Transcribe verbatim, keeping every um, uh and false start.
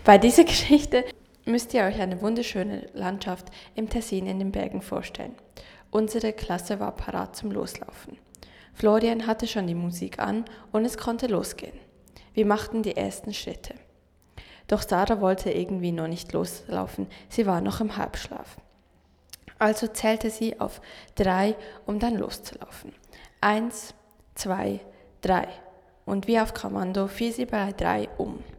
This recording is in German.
Bei dieser Geschichte müsst ihr euch eine wunderschöne Landschaft im Tessin in den Bergen vorstellen. Unsere Klasse war parat zum Loslaufen. Florian hatte schon die Musik an und es konnte losgehen. Wir machten die ersten Schritte. Doch Sarah wollte irgendwie noch nicht loslaufen, sie war noch im Halbschlaf. Also zählte sie auf drei, um dann loszulaufen. Eins, zwei, drei. Und wie auf Kommando fiel sie bei drei um.